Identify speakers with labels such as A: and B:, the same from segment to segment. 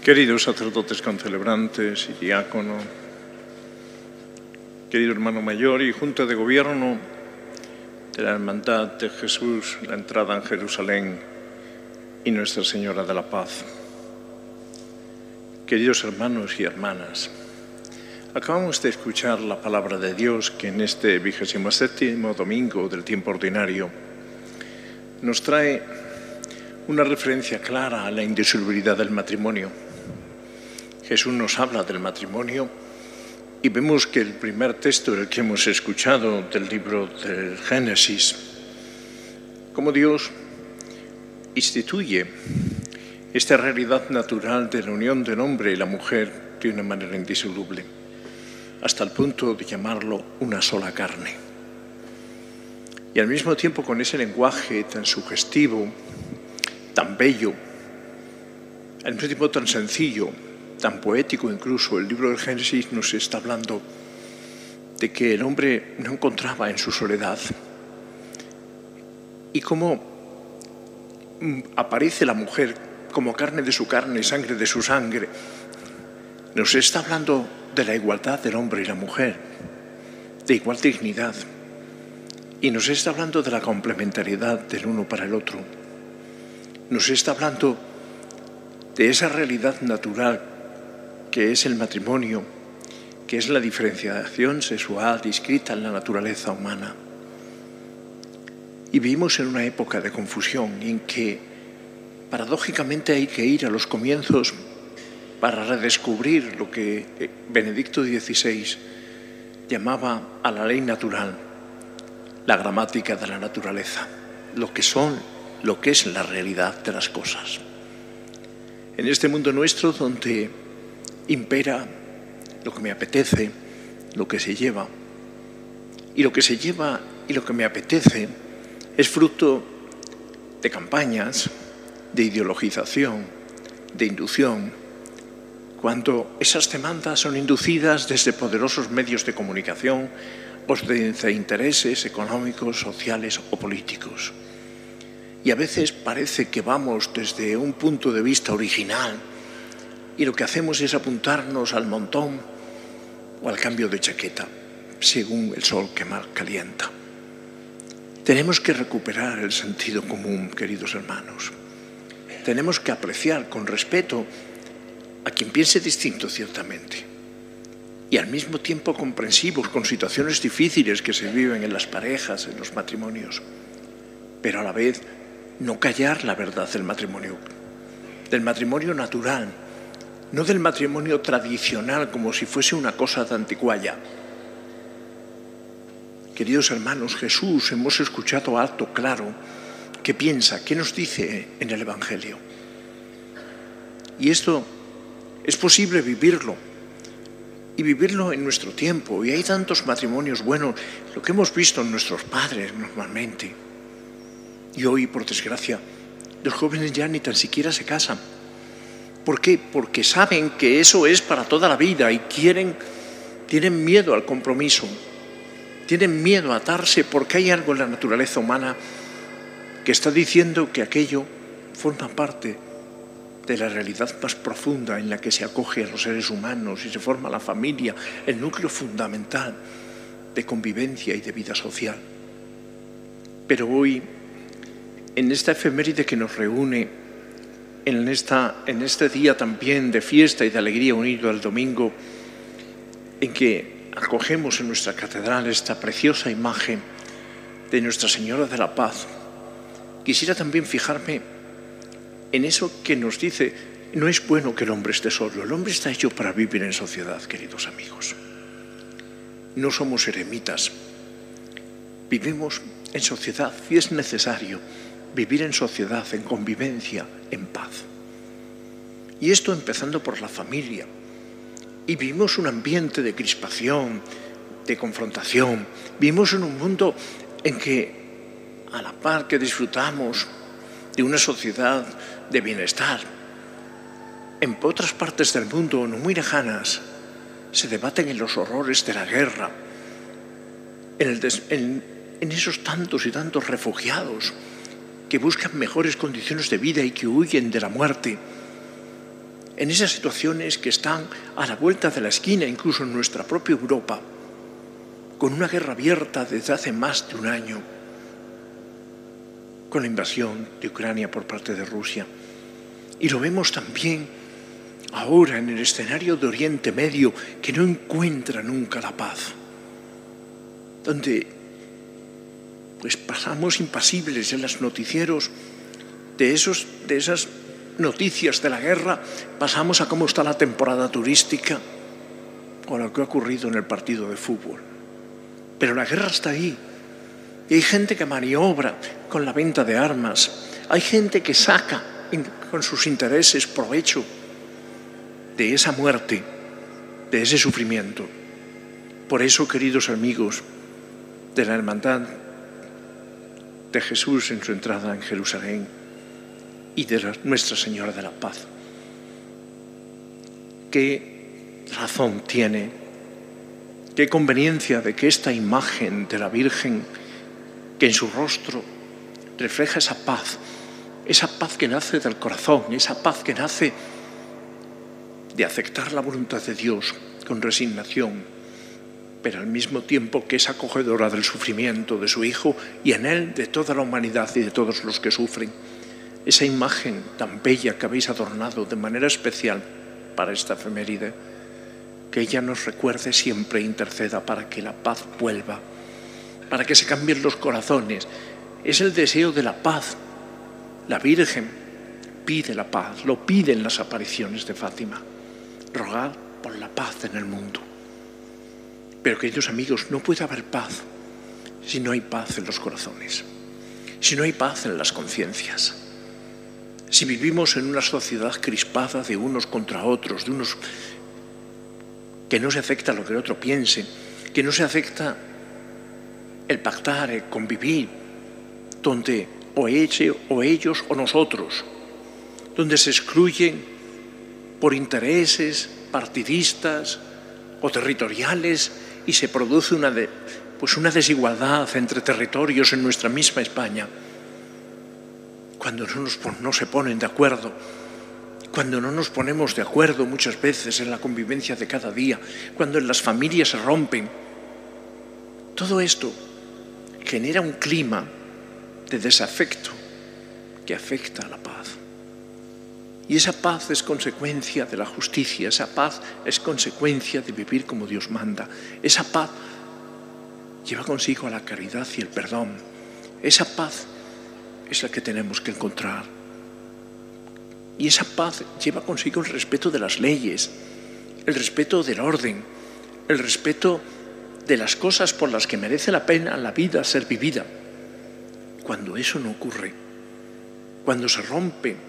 A: Queridos sacerdotes concelebrantes y diácono, querido hermano mayor y Junta de Gobierno de la Hermandad de Jesús, la entrada en Jerusalén y Nuestra Señora de la Paz. Queridos hermanos y hermanas, acabamos de escuchar la palabra de Dios que en este 27º domingo del tiempo ordinario nos trae una referencia clara a la indisolubilidad del matrimonio. Jesús nos habla del matrimonio y vemos que el primer texto del que hemos escuchado del libro del Génesis, cómo Dios instituye esta realidad natural de la unión del hombre y la mujer de una manera indisoluble, hasta el punto de llamarlo una sola carne. Y al mismo tiempo con ese lenguaje tan sugestivo, tan bello, al mismo tiempo tan sencillo, tan poético incluso, el libro del Génesis nos está hablando de que el hombre no encontraba en su soledad y cómo aparece la mujer como carne de su carne, sangre de su sangre. Nos está hablando de la igualdad del hombre y la mujer, de igual dignidad, y nos está hablando de la complementariedad del uno para el otro. Nos está hablando de esa realidad natural que es el matrimonio, que es la diferenciación sexual inscrita en la naturaleza humana. Y vivimos en una época de confusión en que paradójicamente hay que ir a los comienzos para redescubrir lo que Benedicto XVI llamaba a la ley natural, la gramática de la naturaleza, lo que es la realidad de las cosas. En este mundo nuestro donde impera lo que me apetece, lo que se lleva, y lo que se lleva y lo que me apetece es fruto de campañas, de ideologización, de inducción, cuando esas demandas son inducidas desde poderosos medios de comunicación o desde intereses económicos, sociales o políticos. Y a veces parece que vamos desde un punto de vista original y lo que hacemos es apuntarnos al montón o al cambio de chaqueta, según el sol que más calienta. Tenemos que recuperar el sentido común, queridos hermanos. Tenemos que apreciar con respeto a quien piense distinto, ciertamente, y al mismo tiempo comprensivos con situaciones difíciles que se viven en las parejas, en los matrimonios, pero a la vez no callar la verdad del matrimonio natural, no del matrimonio tradicional como si fuese una cosa de anticuaya. Queridos hermanos, Jesús hemos escuchado alto, claro, qué piensa, qué nos dice en el Evangelio. Y esto es posible vivirlo, y vivirlo en nuestro tiempo. Y hay tantos matrimonios buenos, lo que hemos visto en nuestros padres normalmente. Y hoy, por desgracia, los jóvenes ya ni tan siquiera se casan. ¿Por qué? Porque saben que eso es para toda la vida y tienen miedo al compromiso, tienen miedo a atarse porque hay algo en la naturaleza humana que está diciendo que aquello forma parte de la realidad más profunda en la que se acoge a los seres humanos y se forma la familia, el núcleo fundamental de convivencia y de vida social. Pero hoy, en esta efeméride que nos reúne, en este día también de fiesta y de alegría unido al domingo, en que acogemos en nuestra catedral esta preciosa imagen de Nuestra Señora de la Paz, quisiera también fijarme en eso que nos dice, no es bueno que el hombre esté solo, el hombre está hecho para vivir en sociedad, queridos amigos. No somos eremitas, vivimos en sociedad y es necesario vivir en sociedad, en convivencia, en paz. Y esto empezando por la familia. Y vivimos un ambiente de crispación, de confrontación. Vivimos en un mundo en que, a la par que disfrutamos de una sociedad de bienestar, en otras partes del mundo, no muy lejanas, se debaten en los horrores de la guerra, en esos tantos y tantos refugiados que buscan mejores condiciones de vida y que huyen de la muerte. en esas situaciones que están a la vuelta de la esquina, incluso en nuestra propia Europa, con una guerra abierta desde hace más de un año, con la invasión de Ucrania por parte de Rusia. Y lo vemos también ahora en el escenario de Oriente Medio, que no encuentra nunca la paz, donde pues pasamos impasibles en los noticieros de esas noticias de la guerra, pasamos a cómo está la temporada turística o a lo que ha ocurrido en el partido de fútbol. Pero la guerra está ahí. Y hay gente que maniobra con la venta de armas. Hay gente que saca con sus intereses provecho de esa muerte, de ese sufrimiento. Por eso, queridos amigos de la Hermandad de Jesús en su entrada en Jerusalén y de Nuestra Señora de la Paz, ¿qué razón tiene, qué conveniencia de que esta imagen de la Virgen, que en su rostro refleja esa paz que nace del corazón, esa paz que nace de aceptar la voluntad de Dios con resignación, pero al mismo tiempo que es acogedora del sufrimiento de su Hijo y en él de toda la humanidad y de todos los que sufren? Esa imagen tan bella que habéis adornado de manera especial para esta efeméride, que ella nos recuerde siempre e interceda para que la paz vuelva, para que se cambien los corazones. Es el deseo de la paz. La Virgen pide la paz, lo piden las apariciones de Fátima. Rogad por la paz en el mundo. Pero, queridos amigos, no puede haber paz si no hay paz en los corazones, si no hay paz en las conciencias. Si vivimos en una sociedad crispada de unos contra otros, de unos que no se acepta lo que el otro piense, que no se acepta el pactar, el convivir, donde o ellos o nosotros, donde se excluyen por intereses partidistas o territoriales y se produce una desigualdad entre territorios en nuestra misma España. Cuando no se ponen de acuerdo, cuando no nos ponemos de acuerdo muchas veces en la convivencia de cada día, cuando en las familias se rompen, todo esto genera un clima de desafecto que afecta a la paz. Y esa paz es consecuencia de la justicia, esa paz es consecuencia de vivir como Dios manda. Esa paz lleva consigo a la caridad y el perdón. Esa paz es la que tenemos que encontrar. Y esa paz lleva consigo el respeto de las leyes, el respeto del orden, el respeto de las cosas por las que merece la pena la vida ser vivida. Cuando eso no ocurre, cuando se rompe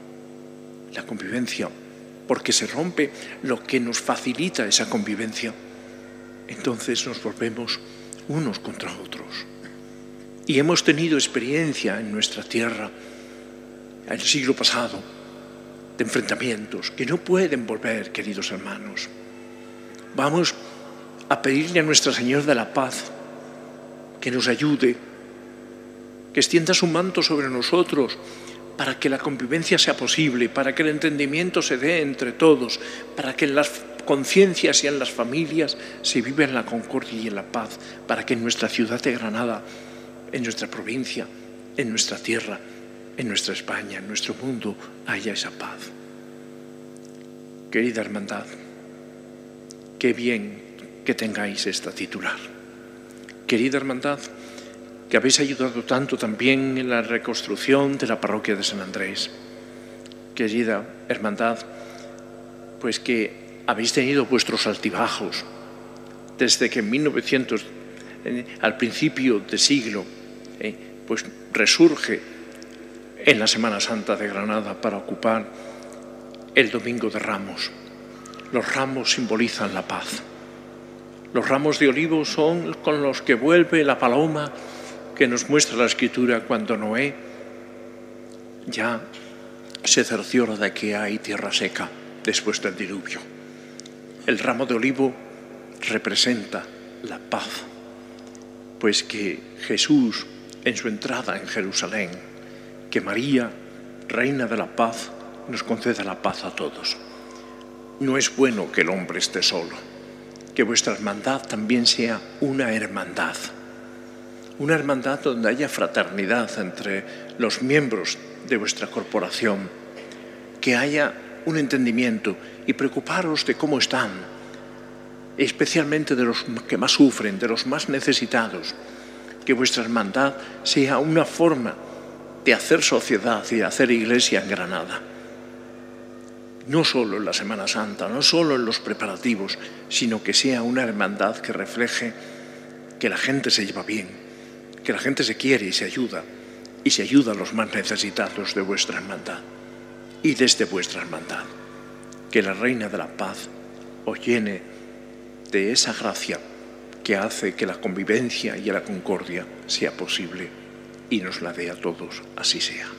A: la convivencia, porque se rompe lo que nos facilita esa convivencia, entonces nos volvemos unos contra otros. Y hemos tenido experiencia en nuestra tierra, en el siglo pasado, de enfrentamientos que no pueden volver, queridos hermanos. Vamos a pedirle a Nuestra Señora de la Paz que nos ayude, que extienda su manto sobre nosotros para que la convivencia sea posible, para que el entendimiento se dé entre todos, para que en las conciencias y en las familias se viva en la concordia y en la paz, para que en nuestra ciudad de Granada, en nuestra provincia, en nuestra tierra, en nuestra España, en nuestro mundo, haya esa paz. Querida hermandad, qué bien que tengáis esta titular. Querida hermandad, que habéis ayudado tanto también en la reconstrucción de la parroquia de San Andrés. Querida hermandad, pues que habéis tenido vuestros altibajos desde que en 1900, al principio del siglo, pues resurge en la Semana Santa de Granada para ocupar el Domingo de Ramos. Los ramos simbolizan la paz. Los ramos de olivo son con los que vuelve la paloma que nos muestra la Escritura cuando Noé ya se cerciora de que hay tierra seca después del diluvio. El ramo de olivo representa la paz, pues que Jesús en su entrada en Jerusalén, que María, Reina de la Paz, nos conceda la paz a todos. no es bueno que el hombre esté solo. Que vuestra hermandad también sea una hermandad donde haya fraternidad entre los miembros de vuestra corporación, que haya un entendimiento y preocuparos de cómo están, especialmente de los que más sufren, de los más necesitados. Que vuestra hermandad sea una forma de hacer sociedad y de hacer iglesia en Granada. No solo en la Semana Santa, no solo en los preparativos, sino que sea una hermandad que refleje que la gente se lleva bien, que la gente se quiere y se ayuda a los más necesitados de vuestra hermandad y desde vuestra hermandad. Que la Reina de la Paz os llene de esa gracia que hace que la convivencia y la concordia sea posible y nos la dé a todos, así sea.